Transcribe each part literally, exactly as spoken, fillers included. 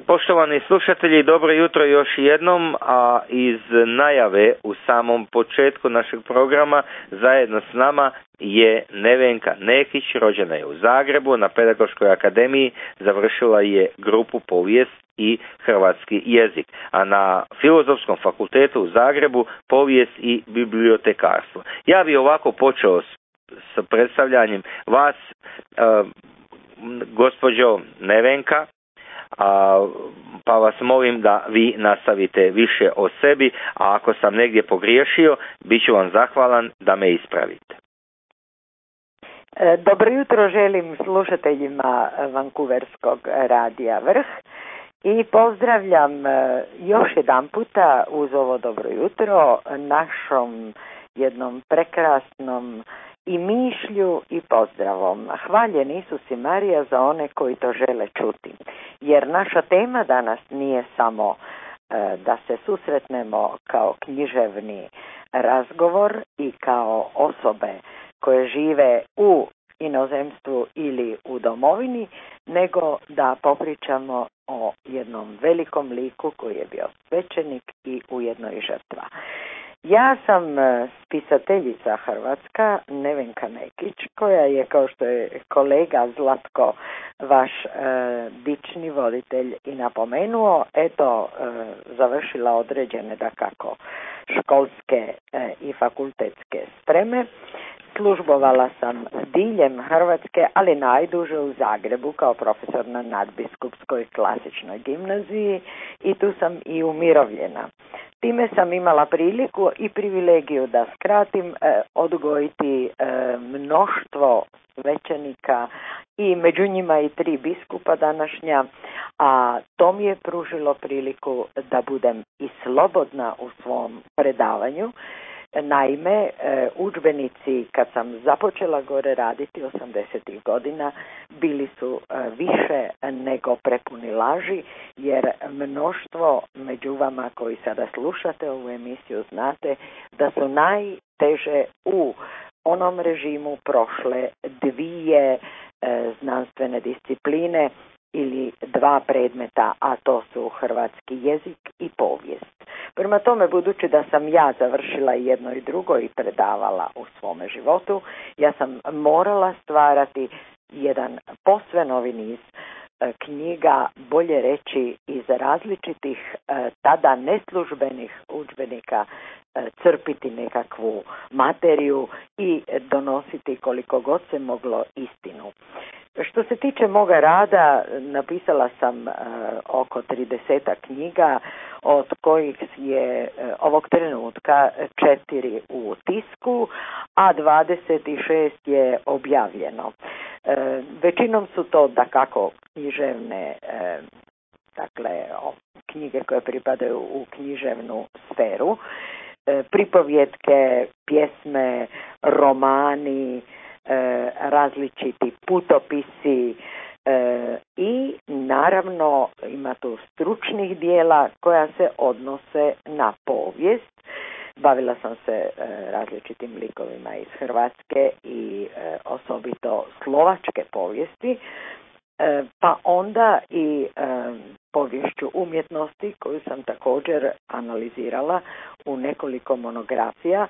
Poštovani slušatelji, dobro jutro još jednom, a iz najave u samom početku našeg programa zajedno s nama je Nevenka Nekić, rođena je u Zagrebu, na Pedagoškoj akademiji završila je grupu povijest i hrvatski jezik, a na Filozofskom fakultetu u Zagrebu povijest i bibliotekarstvo. Ja bih ovako počeo s, s predstavljanjem vas, e, gospođo Nevenka, A, pa vas molim da vi nastavite više o sebi, a ako sam negdje pogriješio, bit ću vam zahvalan da me ispravite. Dobro jutro želim slušateljima Vancouverskog radija Vrh i pozdravljam još jedan puta uz ovo dobro jutro našom jednom prekrasnom i mišlju i pozdravom. Hvaljen Isus i Marija za one koji to žele čuti. Jer naša tema danas nije samo e, da se susretnemo kao književni razgovor i kao osobe koje žive u inozemstvu ili u domovini, nego da popričamo o jednom velikom liku koji je bio svećenik i ujedno i žrtva. Ja sam spisateljica hrvatska Nevenka Nekić, koja je, kao što je kolega Zlatko, vaš e, dični voditelj i napomenuo, eto, e, završila određene dakako školske e, i fakultetske spreme. Službovala sam diljem Hrvatske, ali najduže u Zagrebu kao profesor na Nadbiskupskoj klasičnoj gimnaziji i tu sam i umirovljena. Time sam imala priliku i privilegiju, da skratim, eh, odgojiti eh, mnoštvo svećenika i među njima i tri biskupa današnja, a to mi je pružilo priliku da budem i slobodna u svom predavanju. Naime, udžbenici kad sam započela gore raditi osamdesetih godina bili su više nego prepuni laži, jer mnoštvo među vama koji sada slušate ovu emisiju znate da su najteže u onom režimu prošle dvije znanstvene discipline ili dva predmeta, a to su hrvatski jezik i povijest. Prema tome, budući da sam ja završila jedno i drugo i predavala u svome životu, ja sam morala stvarati jedan posve novi niz e, knjiga, bolje reći iz različitih e, tada neslužbenih udžbenika, e, crpiti nekakvu materiju i donositi koliko god se moglo istinu. Što se tiče moga rada, napisala sam e, oko tridesetak knjiga, od kojih je e, ovog trenutka četiri u tisku, a dvadeset šest je objavljeno. E, većinom su to dakako književne, e, dakle o, knjige koje pripadaju u književnu sferu, e, pripovjetke, pjesme, romani, E, različiti putopisi e, i naravno ima tu stručnih dijela koja se odnose na povijest. Bavila sam se e, različitim likovima iz Hrvatske i e, osobito slovačke povijesti, e, pa onda i e, poviješću umjetnosti koju sam također analizirala u nekoliko monografija.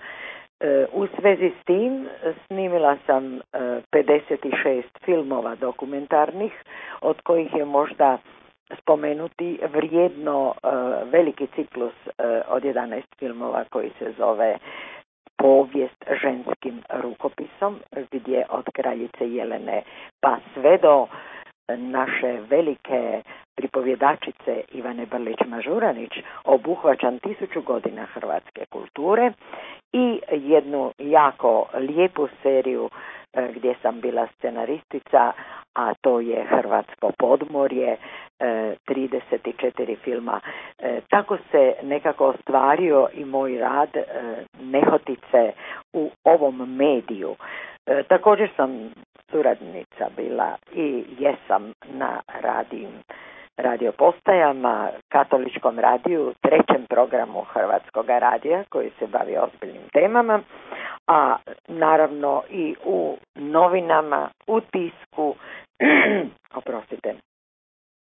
U svezi s tim snimila sam pedeset šest filmova dokumentarnih, od kojih je možda spomenuti vrijedno veliki ciklus od jedanaest filmova koji se zove Povijest ženskim rukopisom, gdje od kraljice Jelene pa sve do naše velike pripovjedačice Ivane Brlić-Mažuranić obuhvaćam tisuću godina hrvatske kulture i jednu jako lijepu seriju e, gdje sam bila scenaristica, a to je Hrvatsko podmorje, e, trideset četiri filma. E, tako se nekako ostvario i moj rad e, nehotice u ovom mediju. E, također sam suradnica bila i jesam na radiju, radio postajama, Katoličkom radiju, trećem programu Hrvatskog radija koji se bavi ozbiljnim temama, a naravno i u novinama, u tisku, oprostite,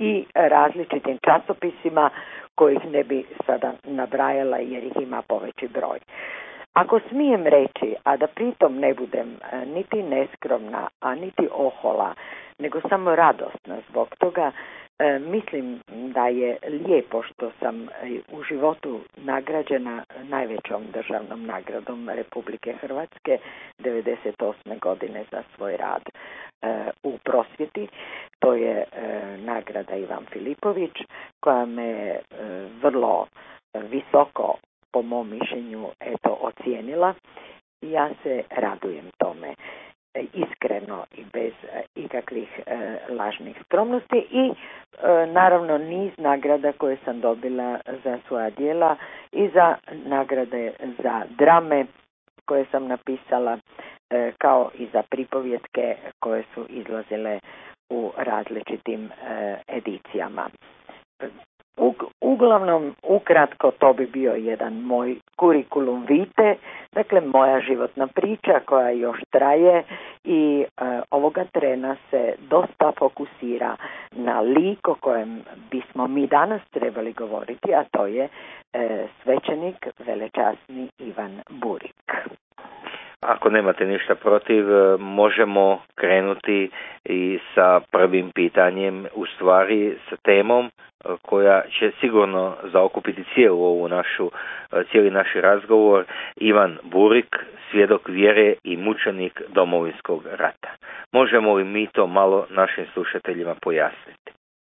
i različitim časopisima kojih ne bi sada nabrajala jer ih ima poveći broj. Ako smijem reći, a da pritom ne budem niti neskromna, a niti ohola, nego samo radosna zbog toga, e, mislim da je lijepo što sam u životu nagrađena najvećom državnom nagradom Republike Hrvatske devedeset osme godine za svoj rad e, u prosvjeti. To je e, nagrada Ivan Filipović koja me e, vrlo visoko po mom mišljenju eto ocijenila. Ja se radujem tome iskreno i bez ikakvih e, lažnih skromnosti i e, naravno niz nagrada koje sam dobila za svoja djela i za nagrade za drame koje sam napisala e, kao i za pripovjetke koje su izlazile u različitim e, edicijama. U, uglavnom, ukratko, to bi bio jedan moj kurikulum vitae, dakle moja životna priča koja još traje i e, ovoga trena se dosta fokusira na lik o kojem bismo mi danas trebali govoriti, a to je e, svećenik velečasni Ivan Burik. Ako nemate ništa protiv, možemo krenuti i sa prvim pitanjem, u stvari sa temom koja će sigurno zaokupiti cijelu ovu našu, cijeli naš razgovor. Ivan Burik, svjedok vjere i mučenik Domovinskog rata. Možemo li mi to malo našim slušateljima pojasniti?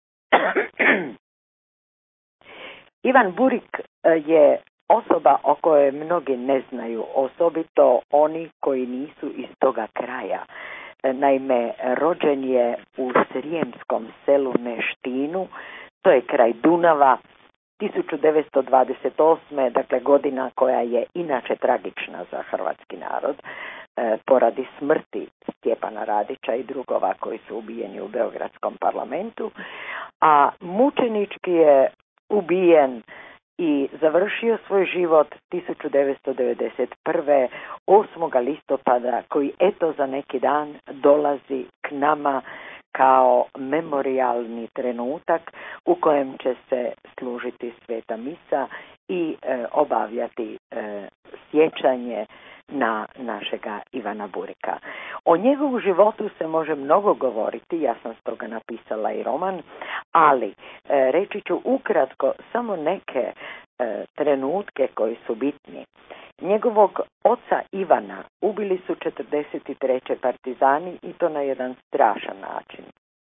Ivan Burik je osoba o kojoj mnogi ne znaju, osobito oni koji nisu iz toga kraja. Naime, rođen je u srijemskom selu Neštinu, to je kraj Dunava, tisuću devetsto dvadeset osme. dakle godina koja je inače tragična za hrvatski narod, e, poradi smrti Stjepana Radića i drugova koji su ubijeni u Beogradskom parlamentu, a mučenički je ubijen i završio svoj život tisuću devetsto devedeset prve. osmog listopada, koji eto za neki dan dolazi k nama kao memorijalni trenutak u kojem će se služiti sveta misa i e, obavljati e, sjećanje na našega Ivana Burika. O njegovu životu se može mnogo govoriti, ja sam stoga napisala i roman, ali e, reći ću ukratko samo neke e, trenutke koji su bitni. Njegovog oca Ivana ubili su četrdeset treće partizani i to na jedan strašan način.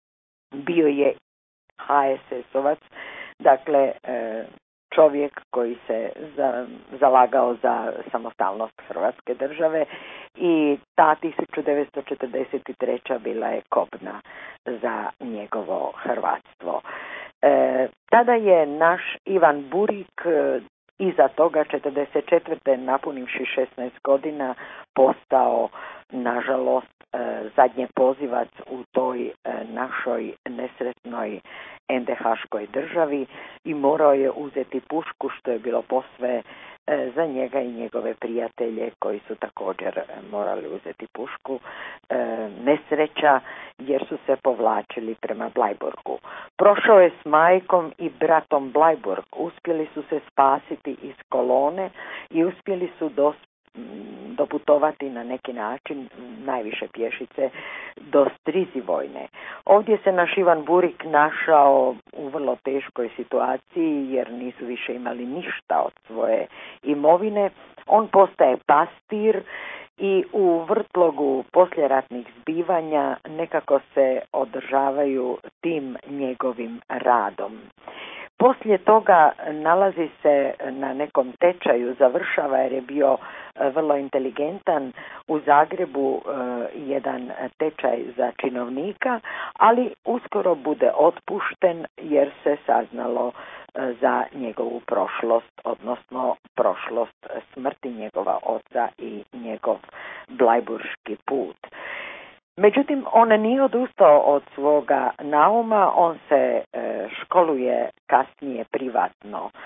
Bio je ha es esovac, dakle e, čovjek koji se za, zalagao za samostalnost Hrvatske države i ta tisuću devetsto četrdeset treća bila je kobna za njegovo hrvatstvo. E, tada je naš Ivan Burik e, iza toga četrdeset četvrte napunivši šesnaest godina postao nažalost e, zadnje pozivac u toj e, našoj nesretnoj en de haškoj državi i morao je uzeti pušku, što je bilo posve e, za njega i njegove prijatelje koji su također morali uzeti pušku, e, nesreća jer su se povlačili prema Blajburgu. Prošao je s majkom i bratom Blajburg, uspjeli su se spasiti iz kolone i uspjeli su dos doputovati na neki način, najviše pješice, do Strizivojne. Ovdje se naš Ivan Burik našao u vrlo teškoj situaciji jer nisu više imali ništa od svoje imovine. On postaje pastir i u vrtlogu poslijeratnih zbivanja nekako se održavaju tim njegovim radom. Poslije toga nalazi se na nekom tečaju, završava jer je bio vrlo inteligentan u Zagrebu jedan tečaj za činovnika, ali uskoro bude otpušten jer se saznalo za njegovu prošlost, odnosno prošlost smrti njegova oca i njegov blajburški put. Međutim, on nije odustao od svoga nauma, on se e, školuje kasnije privatno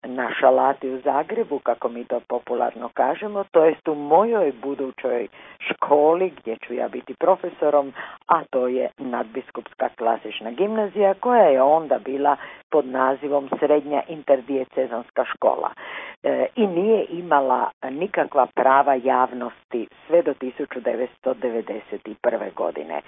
na Šalati u Zagrebu, kako mi to popularno kažemo, to jest u mojoj budućoj školi gdje ću ja biti profesorom, a to je Nadbiskupska klasična gimnazija, koja je onda bila pod nazivom Srednja interdijecezonska škola e, i nije imala nikakva prava javnosti sve do tisuću devetsto devedeset prve. godine.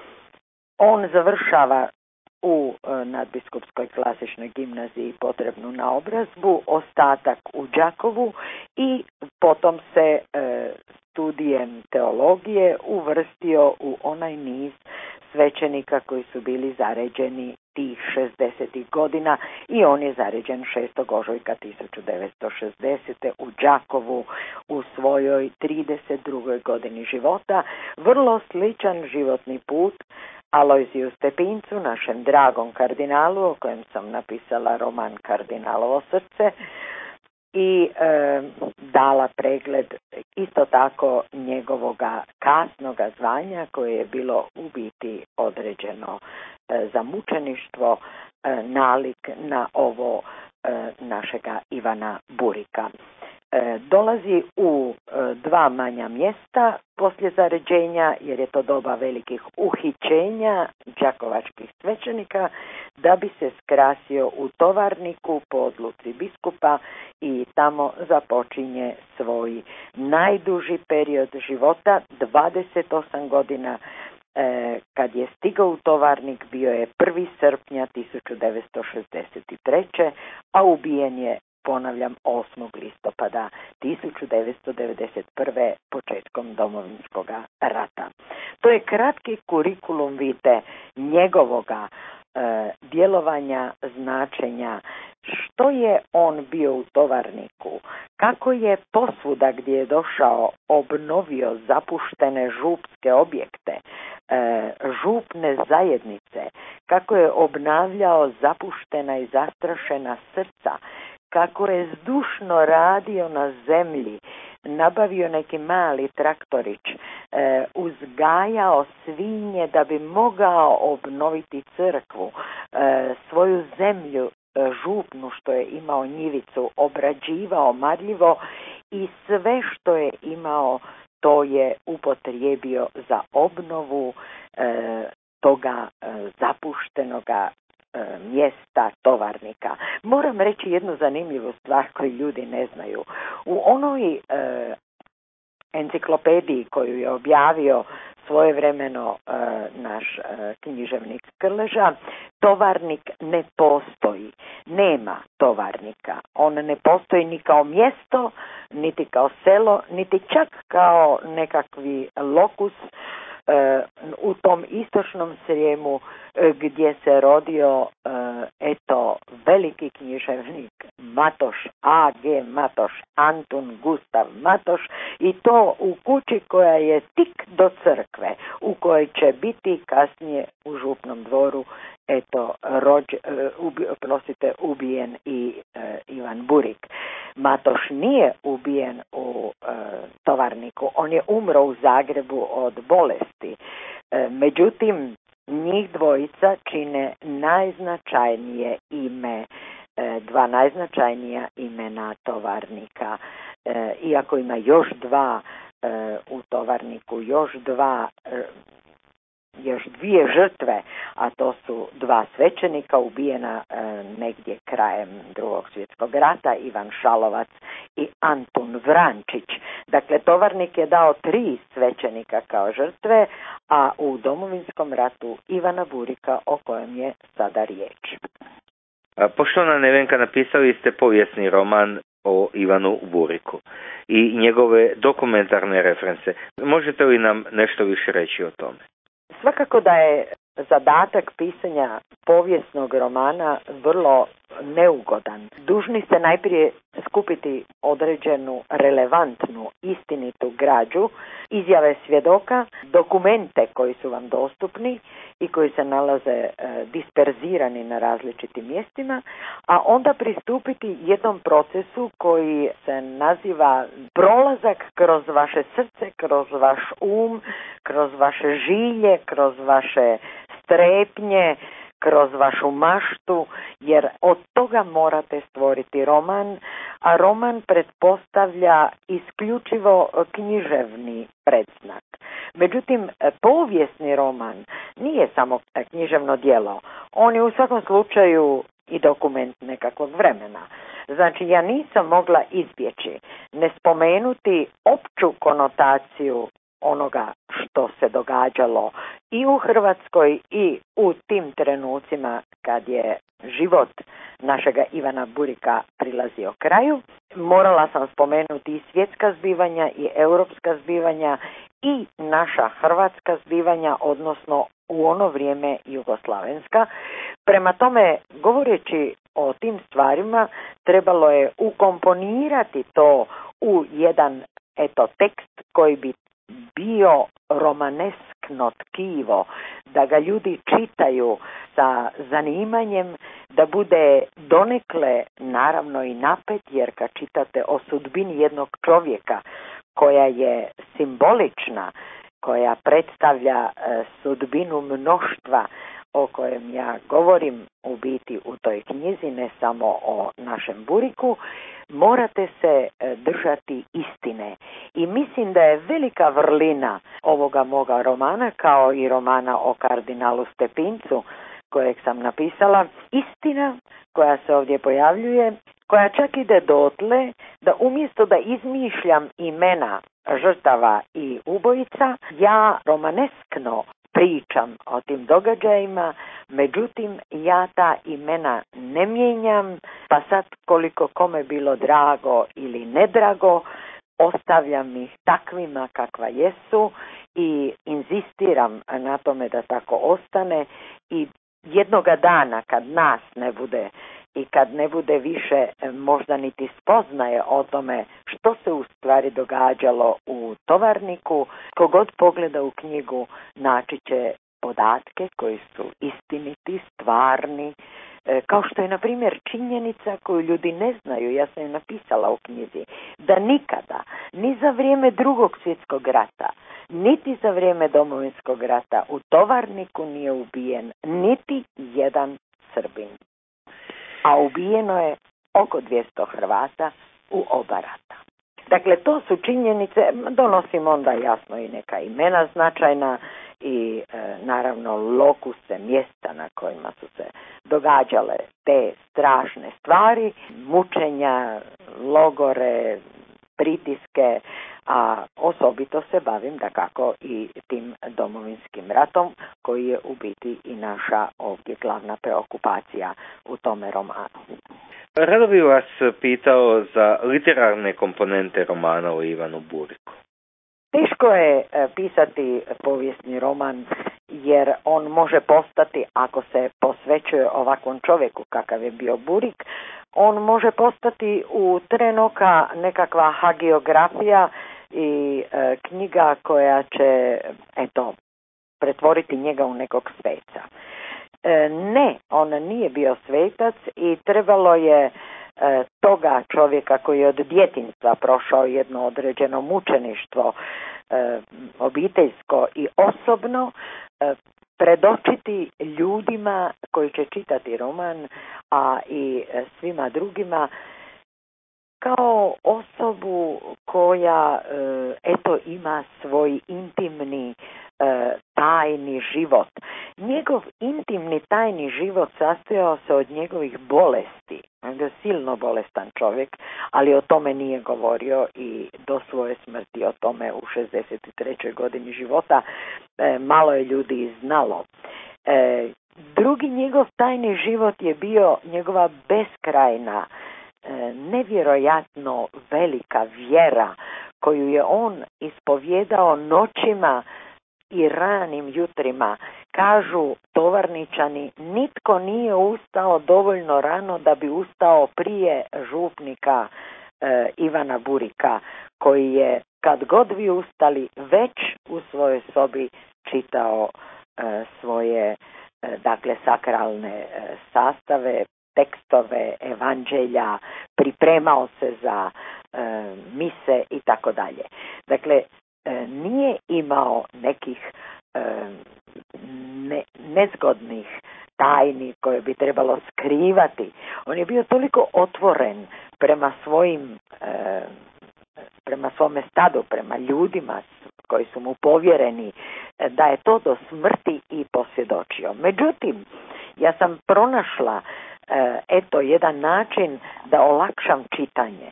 On završava u Nadbiskupskoj klasičnoj gimnaziji potrebnu naobrazbu, ostatak u Đakovu i potom se e, studijem teologije uvrstio u onaj niz svećenika koji su bili zaređeni tih šezdesetih godina i on je zaređen šestog ožujka tisuću devetsto šezdesete. u Đakovu u svojoj trideset drugoj godini života. Vrlo sličan životni put Alojziju Stepincu, našem dragom kardinalu, o kojem sam napisala roman Kardinalovo srce i e, dala pregled isto tako njegovoga kasnoga zvanja koje je bilo u biti određeno e, za mučeništvo, e, nalik na ovo e, našega Ivana Burika. E, dolazi u e, dva manja mjesta poslije zaređenja, jer je to doba velikih uhićenja đakovačkih svećenika, da bi se skrasio u Tovarniku po odluci biskupa i tamo započinje svoj najduži period života, dvadeset osam godina. E, kad je stigao u Tovarnik bio je prvog srpnja tisuću devetsto šezdeset treće. a ubijen je, ponavljam, osmog listopada tisuću devetsto devedeset prve. početkom Domovinskog rata. To je kratki kurikulum vitae njegovoga e, djelovanja, značenja, što je on bio u Tovarniku, kako je posvuda gdje je došao obnovio zapuštene župske objekte, e, župne zajednice, kako je obnavljao zapuštena i zastrašena srca, kako je zdušno radio na zemlji, nabavio neki mali traktorić, e, uzgajao svinje da bi mogao obnoviti crkvu, e, svoju zemlju e, župnu što je imao njivicu, obrađivao marljivo i sve što je imao to je upotrijebio za obnovu e, toga e, zapuštenoga mjesta Tovarnika. Moram reći jednu zanimljivu stvar koju ljudi ne znaju. U onoj e, enciklopediji koju je objavio svojevremeno e, naš e, književnik Krleža, Tovarnik ne postoji. Nema Tovarnika. On ne postoji ni kao mjesto, niti kao selo, niti čak kao nekakvi lokus e, u tom istočnom Srijemu gdje se rodio eto veliki književnik Matoš, A G Matoš, Antun Gustav Matoš, i to u kući koja je tik do crkve, u kojoj će biti kasnije u župnom dvoru eto rođ, ubi, prosite, ubijen i e, Ivan Burik. Matoš nije ubijen u e, Tovarniku, on je umro u Zagrebu od bolesti. E, međutim, njih dvojica čine najznačajnije ime, dva najznačajnija imena Tovarnika. Iako ima još dva u Tovarniku, još dva, još dvije žrtve, a to su dva svećenika ubijena negdje krajem Drugog svjetskog rata, Ivan Šalovac i Antun Vrančić. Dakle, Tovarnik je dao tri svećenika kao žrtve, a u Domovinskom ratu Ivana Burika, o kojem je sada riječ. Poštovana Nevenka, napisali ste povijesni roman o Ivanu Buriku i njegove dokumentarne reference. Možete li nam nešto više reći o tome? Svakako da je zadatak pisanja povijesnog romana vrlo neugodan. Dužni ste najprije skupiti određenu relevantnu, istinitu građu, izjave svjedoka, dokumente koji su vam dostupni i koji se nalaze e, disperzirani na različitim mjestima, a onda pristupiti jednom procesu koji se naziva prolazak kroz vaše srce, kroz vaš um, kroz vaše žilje, kroz vaše strepnje, kroz vašu maštu, jer od toga morate stvoriti roman, a roman pretpostavlja isključivo književni predznak. Međutim, povijesni roman nije samo književno djelo, on je u svakom slučaju i dokument nekakvog vremena. Znači, ja nisam mogla izbjeći ne spomenuti opću konotaciju onoga što se događalo i u Hrvatskoj i u tim trenucima kad je život našega Ivana Burika prilazio kraju. Morala sam spomenuti i svjetska zbivanja i europska zbivanja i naša hrvatska zbivanja, odnosno u ono vrijeme jugoslavenska. Prema tome, govoreći o tim stvarima, trebalo je ukomponirati to u jedan eto tekst koji bi bio romaneskno tkivo, da ga ljudi čitaju sa zanimanjem, da bude donekle naravno i napet, jer kad čitate o sudbini jednog čovjeka koja je simbolična, koja predstavlja e, sudbinu mnoštva o kojem ja govorim u biti u toj knjizi, ne samo o našem Buriku, morate se držati istine. I mislim da je velika vrlina ovoga moga romana, kao i romana o kardinalu Stepincu, kojeg sam napisala, istina koja se ovdje pojavljuje, koja čak ide dotle da umjesto da izmišljam imena žrtava i ubojica, ja romaneskno pričam o tim događajima, međutim ja ta imena ne mijenjam, pa sad koliko kome bilo drago ili nedrago, ostavljam ih takvima kakva jesu i inzistiram na tome da tako ostane i jednoga dana kad nas ne bude i kad ne bude više možda niti spoznaje o tome što se u stvari događalo u Tovarniku, kogod pogleda u knjigu naći će podatke koji su istiniti, stvarni, kao što je na primjer činjenica koju ljudi ne znaju, ja sam je napisala u knjizi, da nikada, ni za vrijeme Drugog svjetskog rata, niti za vrijeme Domovinskog rata u Tovarniku nije ubijen niti jedan Srbin. A ubijeno je oko dvjesto Hrvata u oba rata. Dakle, to su činjenice, donosim onda jasno i neka imena značajna i e, naravno lokuse, mjesta na kojima su se događale te strašne stvari, mučenja, logore, pritiske, a osobito se bavim dakako i tim Domovinskim ratom koji je u biti i naša ovdje glavna preokupacija u tome romanu. Rado bih vas pitao za literarne komponente romana o Ivanu Buriku. Teško je pisati povijesni roman jer on može postati, ako se posvećuje ovakvom čovjeku kakav je bio Burik, on može postati u tren oka nekakva hagiografija i e, knjiga koja će eto pretvoriti njega u nekog sveca. E, ne, on nije bio svetac i trebalo je e, toga čovjeka koji je od djetinjstva prošao jedno određeno mučeništvo e, obiteljsko i osobno e, predočiti ljudima koji će čitati roman, a i svima drugima kao osobu koja eto ima svoj intimni tajni život. Njegov intimni tajni život sastojao se od njegovih bolesti. On je silno bolestan čovjek, ali o tome nije govorio i do svoje smrti o tome u šezdeset trećoj godini života malo je ljudi znalo. Drugi njegov tajni život je bio njegova beskrajna, nevjerojatno velika vjera koju je on ispovjedao noćima i ranim jutrima. Kažu Tovarničani, nitko nije ustao dovoljno rano da bi ustao prije župnika e, Ivana Burika, koji je kad god vi ustali već u svojoj sobi čitao e, svoje e, dakle sakralne e, sastave, tekstove, evanđelja, pripremao se za e, mise i tako dalje. Dakle, e, nije imao nekih e, ne, nezgodnih tajni koje bi trebalo skrivati. On je bio toliko otvoren prema svojim e, prema svome stadu, prema ljudima koji su mu povjereni, da je to do smrti i posvjedočio. Međutim, ja sam pronašla e, eto jedan način da olakšam čitanje.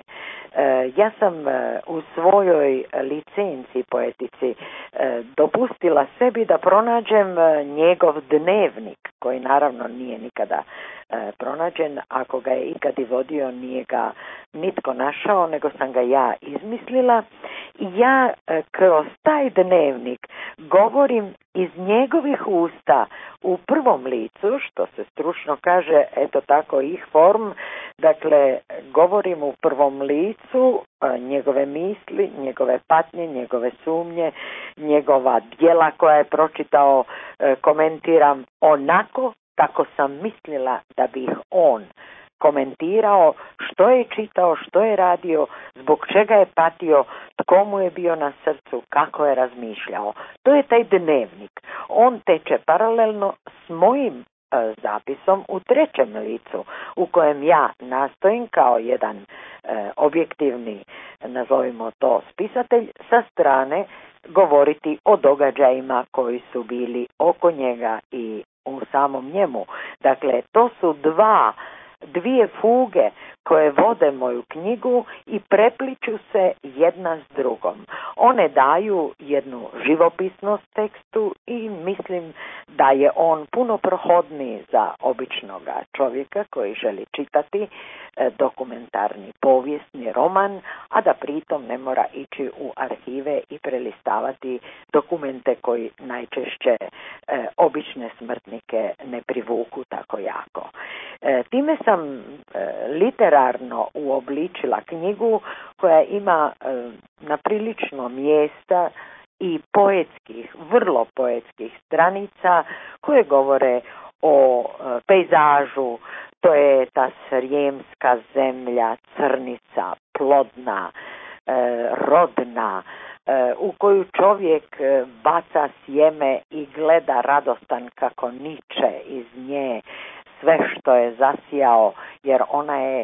E, ja sam e, u svojoj licenciji poetici e, dopustila sebi da pronađem e, njegov dnevnik, koji naravno nije nikada e, pronađen. Ako ga je ikad i vodio, nije ga nitko našao, nego sam ga ja izmislila. I ja e, kroz taj dnevnik govorim iz njegovih usta u prvom licu, što se stručno kaže, eto tako ih form, dakle govorim u prvom licu e, njegove misli, njegove patnje, njegove sumnje, njegova djela koja je pročitao, e, komentiram onako kako sam mislila da bi ih on komentirao, što je čitao, što je radio, zbog čega je patio, tko mu je bio na srcu, kako je razmišljao. To je taj dnevnik. On teče paralelno s mojim e, zapisom u trećem licu, u kojem ja nastojim kao jedan e, objektivni, nazovimo to spisatelj, sa strane govoriti o događajima koji su bili oko njega i u samom njemu. Dakle, to su dva dvije fuge koje vode moju knjigu i prepliču se jedna s drugom. One daju jednu živopisnost tekstu i mislim da je on puno prohodniji za običnog čovjeka koji želi čitati dokumentarni povijesni roman, a da pritom ne mora ići u arhive i prelistavati dokumente koji najčešće e, obične smrtnike ne privuku tako jako. E, time sam e, literarno uobličila knjigu koja ima e, na prilično mjesta i poetskih, vrlo poetskih stranica koje govore o e, pejzažu. To je ta srijemska zemlja, crnica, plodna, e, rodna, e, u koju čovjek e, baca sjeme i gleda radostan kako niče iz nje sve što je zasijao, jer ona je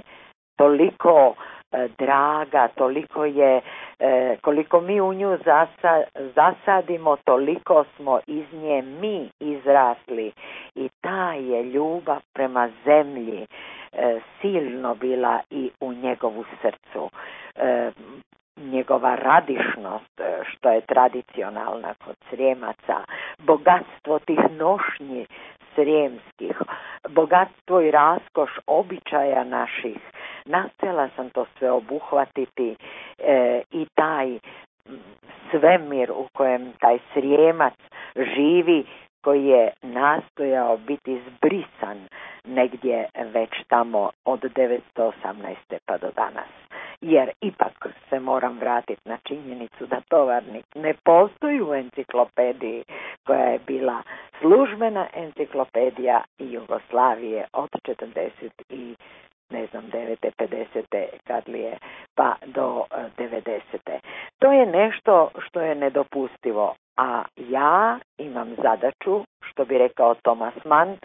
toliko e, draga, toliko je, e, koliko mi u nju zasa, zasadimo, toliko smo iz nje mi izrasli. I ta je ljubav prema zemlji e, silno bila i u njegovu srcu. E, njegova radišnost, što je tradicionalna kod Srijemaca, bogatstvo tih nošnji srijemskih, bogatstvo i raskoš običaja naših. Nastojala sam to sve obuhvatiti e, i taj svemir u kojem taj Srijemac živi, koji je nastojao biti zbrisan negdje već tamo od devetsto osamnaeste pa do danas. Jer ipak se moram vratiti na činjenicu da Tovarnik ne postoji u enciklopediji koja je bila službena enciklopedija Jugoslavije od četrdeset i ne znam, devete, pedesete kad li je, pa do devedesete. To je nešto što je nedopustivo, a ja imam zadaću, što bi rekao Thomas Mann,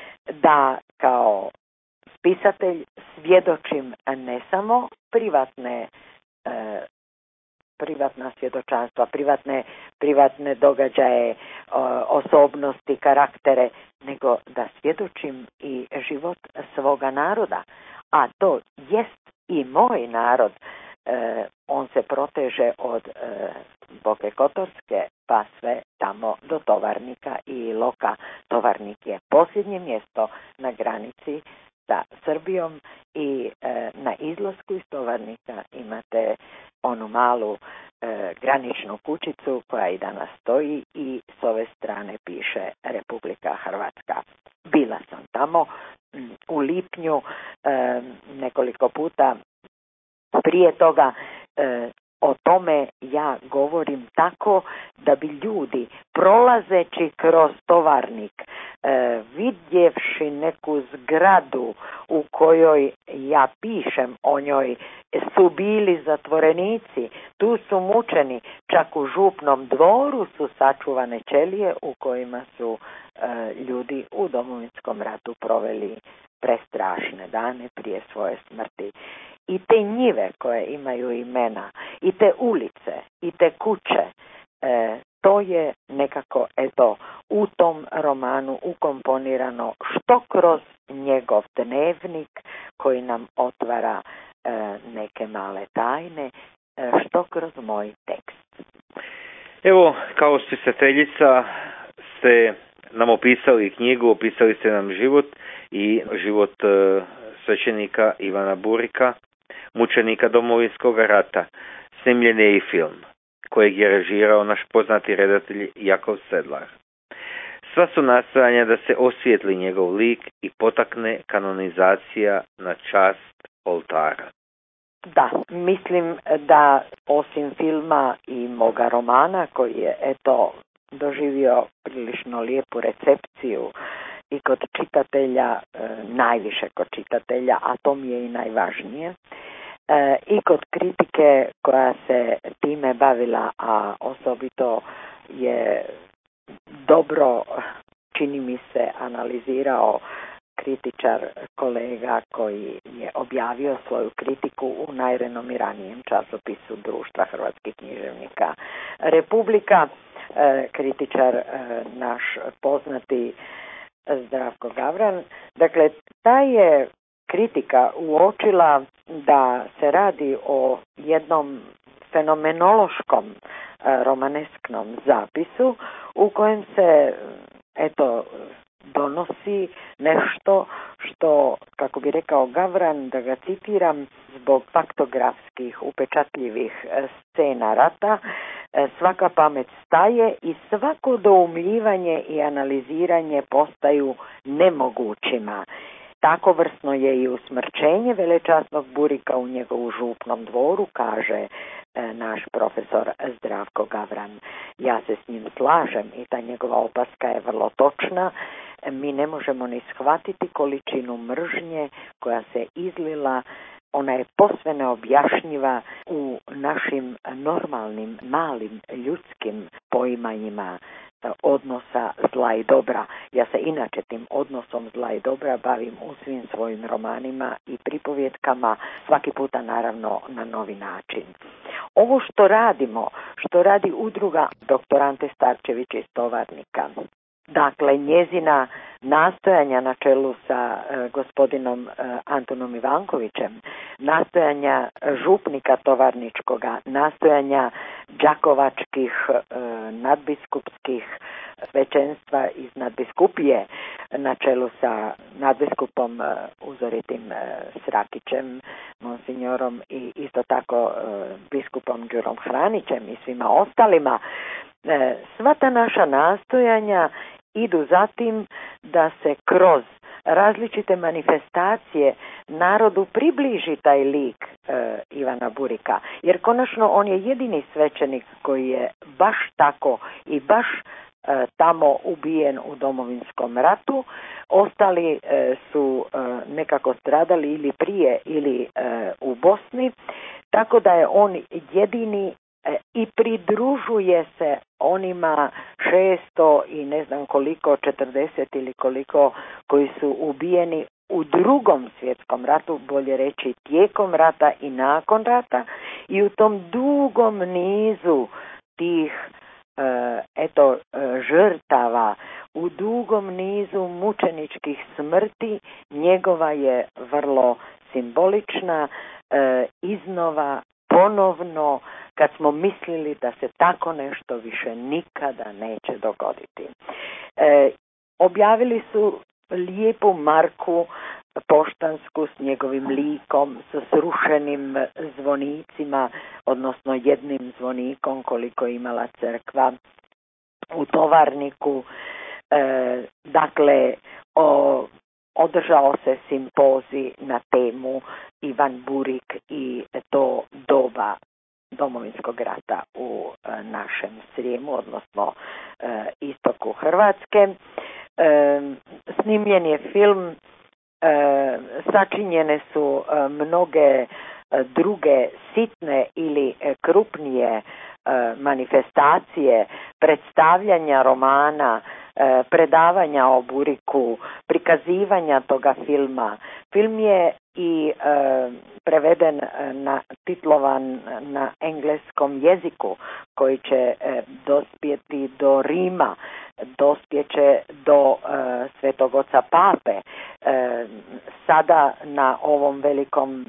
da kao spisatelj svjedočim ne samo privatne e, privatna svjedočanstva, privatne, privatne događaje, osobnosti, karaktere, nego da svjedočim i život svoga naroda. A to jest i moj narod. E, on se proteže od e, Boke Kotorske pa sve tamo do Tovarnika i Iloka. Tovarnik je posljednje mjesto na granici sa Srbijom i e, na izlasku iz Tovarnika imate onu malu e, graničnu kućicu koja i danas stoji i s ove strane piše Republika Hrvatska. Bila sam tamo m, u lipnju e, nekoliko puta. Prije toga e, o tome ja govorim tako da bi ljudi prolazeći kroz Tovarnik, e, vidjevši neku zgradu u kojoj ja pišem o njoj, su bili zatvorenici, tu su mučeni, čak u župnom dvoru su sačuvane ćelije u kojima su e, ljudi u Domovinskom ratu proveli prestrašne dane prije svoje smrti. I te njive koje imaju imena, i te ulice, i te kuće, e, to je nekako eto u tom romanu ukomponirano što kroz njegov dnevnik koji nam otvara e, neke male tajne, e, što kroz moj tekst. Evo, kao spisateljica ste nam opisali knjigu, opisali ste nam život i život e, svećenika Ivana Burika, mučenika Domovinskog rata. Snimljen je i film kojeg je režirao naš poznati redatelj Jakov Sedlar. Sva su nastojanja da se osvijetli njegov lik i potakne kanonizacija na čast oltara. Da, mislim da osim filma i moga romana koji je eto doživio prilično lijepu recepciju i kod čitatelja, e, najviše kod čitatelja, a to mi je i najvažnije, e, i kod kritike koja se time bavila, a osobito je dobro, čini mi se, analizirao kritičar kolega koji je objavio svoju kritiku u najrenomiranijem časopisu Društva hrvatskih književnika Republika, e, kritičar e, naš poznati Zdravko Gavran. Dakle, ta je kritika uočila da se radi o jednom fenomenološkom e, romanesknom zapisu u kojem se eto donosi nešto što, kako bi rekao Gavran, da ga citiram, zbog faktografskih upečatljivih scena rata, svaka pamet staje i svako doumljivanje i analiziranje postaju nemogućima. Tako vrsno je i usmrćenje velečasnog Burika u njegovu župnom dvoru, kaže e, naš profesor Zdravko Gavran. Ja se s njim slažem i ta njegova opaska je vrlo točna. Mi ne možemo ni shvatiti količinu mržnje koja se izlila, ona je posve neobjašnjiva u našim normalnim, malim, ljudskim poimanjima odnosa zla i dobra. Ja se inače tim odnosom zla i dobra bavim u svim svojim romanima i pripovjetkama, svaki puta naravno na novi način. Ovo što radimo, što radi udruga doktor Ante Starčević iz Tovarnika, dakle njezina nastojanja na čelu sa e, gospodinom e, Antonom Ivankovićem, nastojanja župnika Tovarničkoga, nastojanja đakovačkih e, nadbiskupskih svećenstva iz nadbiskupije na čelu sa nadbiskupom e, uzoritim e, Srakićem, monsignorom i isto tako e, biskupom Đurom Hranićem i svima ostalima. E, sva ta naša nastojanja idu zatim da se kroz različite manifestacije narodu približi taj lik e, Ivana Burika, jer konačno on je jedini svećenik koji je baš tako i baš e, tamo ubijen u Domovinskom ratu. Ostali e, su e, nekako stradali ili prije ili e, u Bosni, tako da je on jedini i pridružuje se onima šesto i ne znam koliko, četrdeset ili koliko koji su ubijeni u drugom svjetskom ratu, bolje reći tijekom rata i nakon rata, i u tom dugom nizu tih eto žrtava, u dugom nizu mučeničkih smrti njegova je vrlo simbolična, iznova ponovno, kad smo mislili da se tako nešto više nikada neće dogoditi. E, objavili su lijepu marku poštansku s njegovim likom, sa srušenim zvonicima, odnosno jednim zvonikom koliko je imala crkva u Tovarniku. E, dakle, o, održao se simpozij na temu Ivan Burik i to doba Domovinskog rata u našem Srijemu, odnosno istoku Hrvatske. Snimljen je film, sačinjene su mnoge druge sitne ili krupnije manifestacije, predstavljanja romana, predavanja o Buriku, prikazivanja toga filma. Film je i e, preveden na titlovan na engleskom jeziku, koji će e, dospjeti do Rima, dospjeće do e, Svetog Oca Pape. E, sada na ovom velikom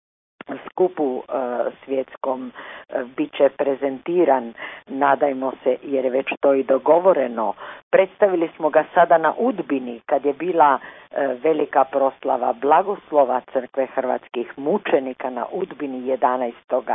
skupu e, svjetskom e, bit će prezentiran, nadajmo se, jer je već to i dogovoreno. Predstavili smo ga sada na Udbini, kad je bila e, velika proslava blagoslova Crkve hrvatskih mučenika na Udbini jedanaestog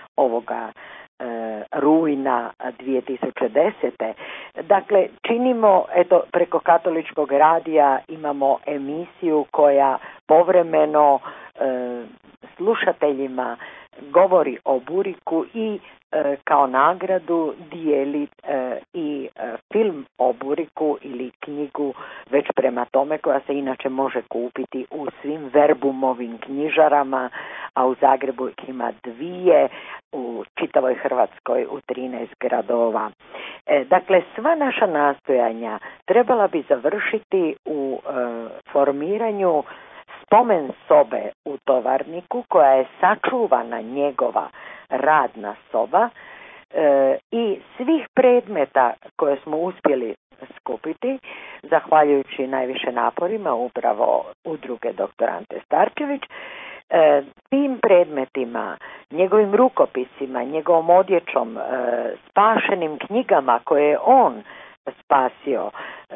ovoga e, rujna dvije tisuće desete. Dakle, činimo, eto, preko Katoličkog radija imamo emisiju koja povremeno e, slušateljima govori o Buriku i e, kao nagradu dijeli e, i e, film o Buriku ili knjigu već prema tome, koja se inače može kupiti u svim Verbumovim knjižarama, a u Zagrebu ih ima dvije, u čitavoj Hrvatskoj u trinaest gradova. E, dakle, sva naša nastojanja trebala bi završiti u e, formiranju spomen sobe u Tovarniku, koja je sačuvana njegova radna soba, e, i svih predmeta koje smo uspjeli skupiti, zahvaljujući najviše naporima upravo udruge doktor Ante Starčević, e, tim predmetima, njegovim rukopisima, njegovom odjećom, e, spašenim knjigama koje je on spasio,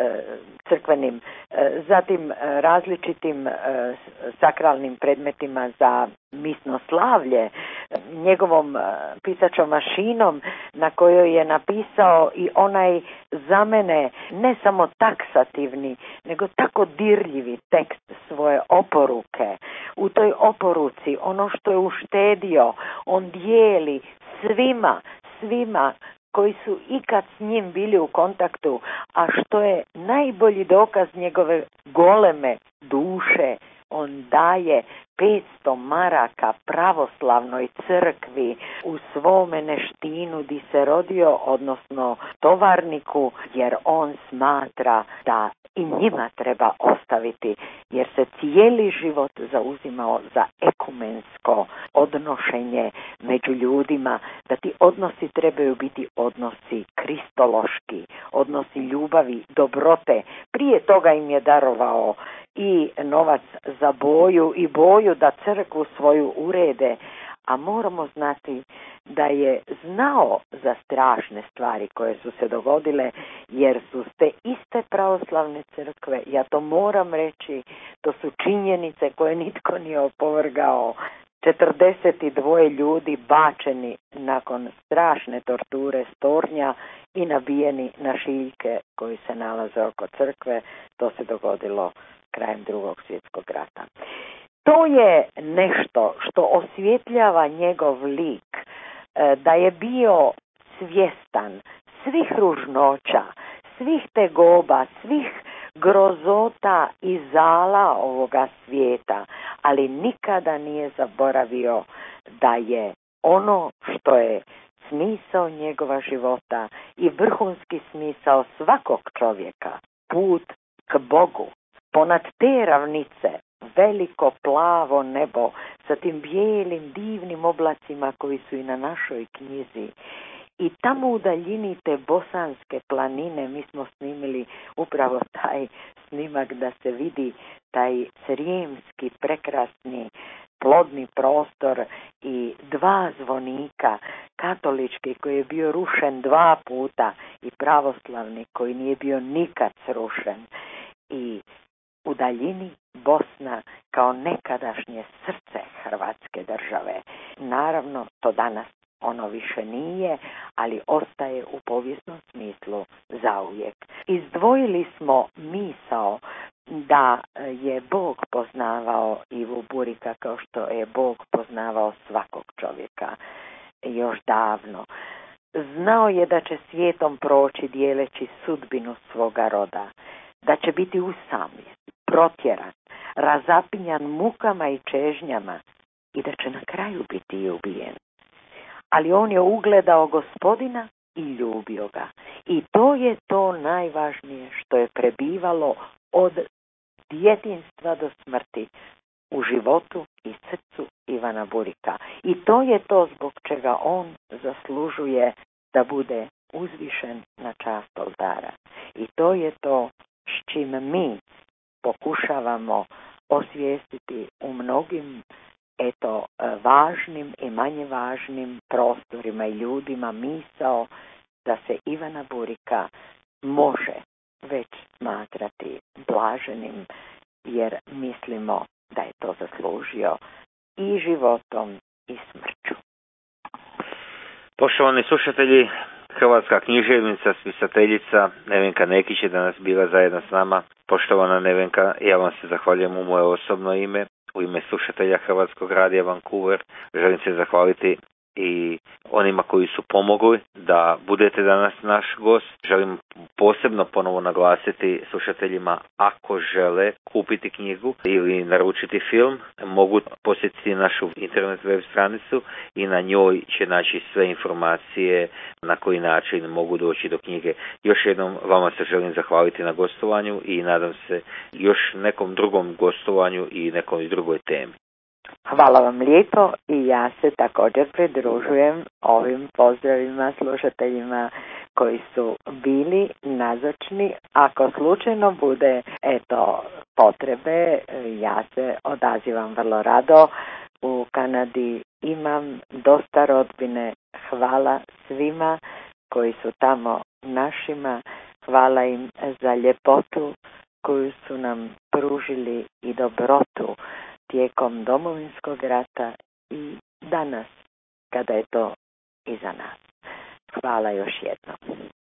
crkvenim, zatim različitim sakralnim predmetima za misno slavlje, njegovom pisačom mašinom na kojoj je napisao i onaj za mene ne samo taksativni, nego tako dirljivi tekst svoje oporuke. U toj oporuci ono što je uštedio, on dijeli svima, svima koji su ikad s njim bili u kontaktu, a što je najbolji dokaz njegove goleme duše, on daje petsto maraka pravoslavnoj crkvi u svome Neštinu di se rodio, odnosno Tovarniku, jer on smatra da i njima treba ostaviti, jer se cijeli život zauzimao za ekumensko odnošenje među ljudima, da ti odnosi trebaju biti odnosi kristološki, odnosi ljubavi, dobrote. Prije toga im je darovao i novac za boju i boju da crkvu svoju urede, a moramo znati da je znao za strašne stvari koje su se dogodile, jer su te iste pravoslavne crkve, ja to moram reći, to su činjenice koje nitko nije opovrgao, četrdeset dva ljudi bačeni nakon strašne torture s tornja i nabijeni na šiljke koji se nalaze oko crkve. To se dogodilo krajem Drugog svjetskog rata. To je nešto što osvjetljava njegov lik, da je bio svjestan svih ružnoća, svih tegoba, svih grozota i zala ovoga svijeta, ali nikada nije zaboravio da je ono što je smisao njegova života i vrhunski smisao svakog čovjeka, put k Bogu. Ponad te ravnice veliko plavo nebo sa tim bijelim divnim oblacima koji su i na našoj knjizi. I tamo u daljini te bosanske planine mi smo snimili upravo taj snimak da se vidi taj srijemski prekrasni plodni prostor i dva zvonika, katolički koji je bio rušen dva puta i pravoslavni koji nije bio nikad srušen. I u daljini Bosna kao nekadašnje srce Hrvatske države. Naravno, to danas ono više nije, ali ostaje u povijesnom smislu zauvijek. Izdvojili smo misao da je Bog poznavao Ivu Burika kao što je Bog poznavao svakog čovjeka. još davno. Znao je da će svijetom proći dijeleći sudbinu svoga roda, da će biti usamljen, protjeran, razapinjan mukama i čežnjama i da će na kraju biti i ubijen. Ali on je ugledao Gospodina i ljubio ga. I to je to najvažnije što je prebivalo od djetinjstva do smrti u životu i srcu Ivana Burika. I to je to zbog čega on zaslužuje da bude uzvišen na čast oltara. I to je to s čim mi pokušavamo osvijestiti u mnogim eto važnim i manje važnim prostorima i ljudima misao da se Ivana Burika može već smatrati blaženim, jer mislimo da je to zaslužio i životom i smrću. Poštovani slušatelji, hrvatska književnica, spisateljica Nevenka Nekić je danas bila zajedno s nama. Poštovana Nevenka, ja vam se zahvaljujem u moje osobno ime, u ime slušatelja Hrvatskog radija Vancouver. Želim se zahvaliti i onima koji su pomogli da budete danas naš gost. Želim posebno ponovo naglasiti slušateljima, ako žele kupiti knjigu ili naručiti film, mogu posjetiti našu internet web stranicu i na njoj će naći sve informacije na koji način mogu doći do knjige. Još jednom vama se želim zahvaliti na gostovanju i nadam se još nekom drugom gostovanju i nekoj drugoj temi. Hvala vam lijepo i ja se također pridružujem ovim pozdravima slušateljima koji su bili nazočni. Ako slučajno bude eto potrebe, ja se odazivam vrlo rado. U Kanadi imam dosta rodbine. Hvala svima koji su tamo našima. Hvala im za ljepotu koju su nam pružili i dobrotu tijekom Domovinskog rata i danas kada je to iza nas. Hvala još jednom.